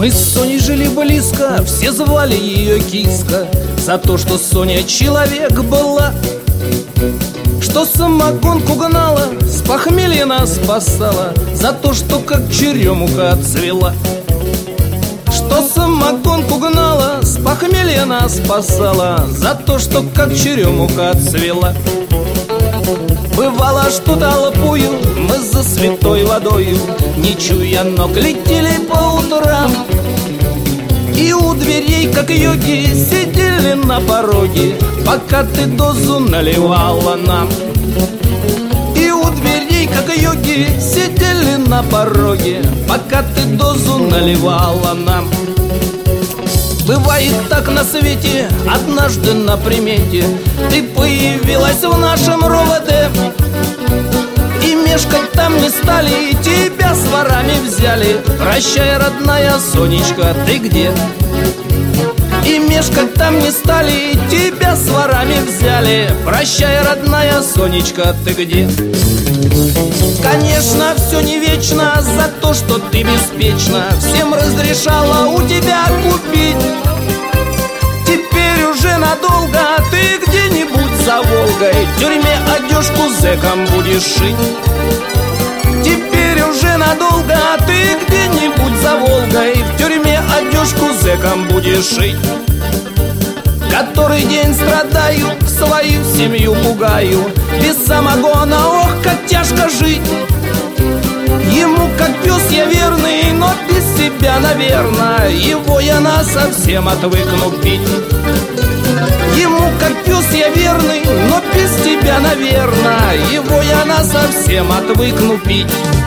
Мы с Соней жили близко, все звали ее Киска, за то, что Соня человек была, что самогонку гнала, с похмелья нас спасала, за то, что как черемуха отцвела. Что самогонку гнала, с похмелья нас спасала, за то, что как черемуха отцвела. Бывало, что толпою мы за святой водою, не чуя ног, летели по утрам, и у дверей, как йоги, сидели на пороге, пока ты дозу наливала нам. И у дверей, как йоги, сидели на пороге, пока ты дозу наливала нам. Бывает так на свете, однажды на примете ты появилась в нашем РОВД, и мешкать там не стали, и тебя с ворами взяли. Прощай, родная Сонечка, ты где? И мешкать там не стали, и тебя с ворами взяли. Прощай, родная Сонечка, ты где? Конечно, все не вечно, за то, что ты беспечна всем разрешала у тебя купить. Теперь уже надолго ты где-нибудь за Волгой в тюрьме одежку зэкам будешь шить. Теперь уже надолго ты где-нибудь за Волгой в тюрьме одежку зэкам будешь шить. Который день страдаю, свою семью пугаю, без самогона, ох, как тяжко жить. Ему, как пес, я верный, но без себя, наверное, его я насовсем отвыкну пить. Ему, как пес, я верный, но без тебя, наверное, его я насовсем отвыкну пить.